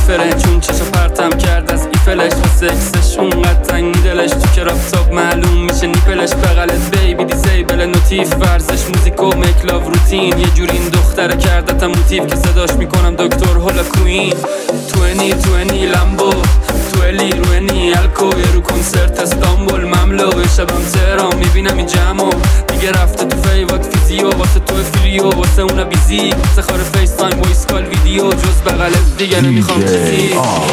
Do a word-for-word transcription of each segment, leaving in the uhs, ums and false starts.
میفره چون چشا پرتم کرد از ایفلش و سکسش اونقدر تنگ دلش تو کرافتاب معلوم میشه نیپلش بغلت بیبی دیزیبل نوتیف ورزش موزیک و مکلاو روتین یه جوری این دختره کردتم موتیف که صداش میکنم دکتر هولا کوین توینی توینی لمبو تویلی روینی الکو یه رو کنسرت استانبول مملو شبم تهران میبینم این جمعو دیگه رفته تو فیوات فیزیو واسه تو فریو واسه اونا بیزی واسه خار فیس تایم وایس کال ویدیو جز بغلت دیگه نمیخوام چیزی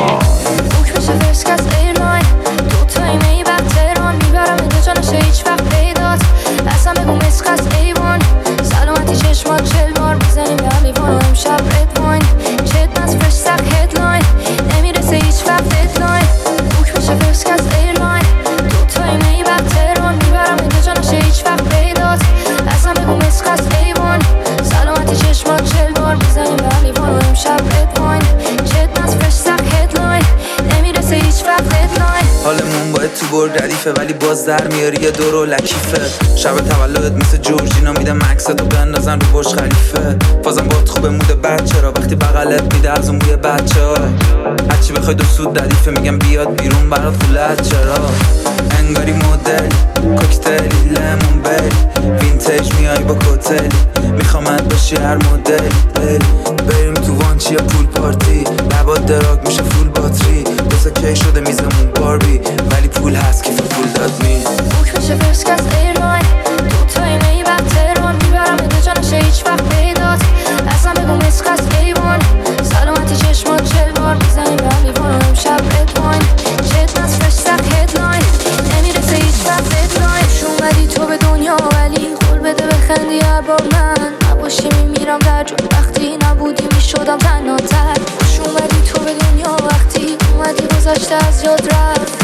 بوک میشه فرسک از ایرلاین دو تا ایمه وقت تهران میبرم اینجا جانشه هیچ وقت پیدات اصلا بگو مسک از ایوان سلامتی چشمات چل بار بزنیم به لیوان و امشب رد واین چت از فرش سق هدلاین نمیرسه هیچ وقت ددلاین بوک میشه فرسک از ایرلاین دو تا ایمه وقت تهران میبرم اینجا جانشه هیچ وقت پیدات اصلا بگو مسک از ایوان سلامتی چشمات چل بار بزنیم به لیوان و امشب رد واین چت از فرش سق هدلاین نمیرسه هیچ وقت ددلاین حالمون باید تو برد ردیفه ولی باز در میاری یه دور و لکیفه شب تولدت مثل جورجینا میدم عکستو بندازن رو برج خلیفه بازم باد خوبه مود بچه را وقتی بغلت میده از اون بوی بچه ها هرچی بخوای دو سود ردیفه میگم بیاد بیرون برات فولت چرا انگاری مدل کوکتلی لیمون بلی وینتیج میای با کوتلی میخوامت باشی هر مدل بریم تو وانچی یا پول پارتی لبات دراگ میشه فول باتری دوسه کی شده میزمون باربی ولی پول هست کیف پول داد می بوک میشه فرسک از ایرلاین دو تا ایمه وقت تهران میبرم اینجا جانشه هیچ وقت پیدات اصلا بگو مسک از ایوان سلامتی چشمات چل بار بزنیم به لیوان و امشب رد واین چت از فرش سق هدلاین نمیرسه هیچ وقت ددلاین خوش اومدی تو به دنیا ولی قول بده بخندی هر بار من نباشی میمیرم در جو وقتی نبودی میشدم تنهاتر خوش اومدی تو به دنیا وقتی اومدی گذشته از یاد رفت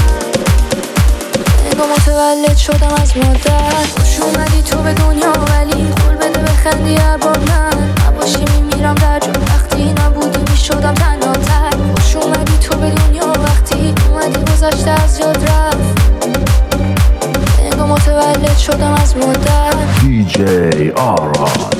نگاه متولد شدم از مادر خوش اومدی تو به دنیا ولی قول بده بخندی هر بار من نباشی میمیرم در جو وقتی نبودی میشدم تنهاتر خوش اومدی تو به دنیا وقتی اومدی گذشته از یاد رفت نگاه متولد شدم از مادر دی جی آرا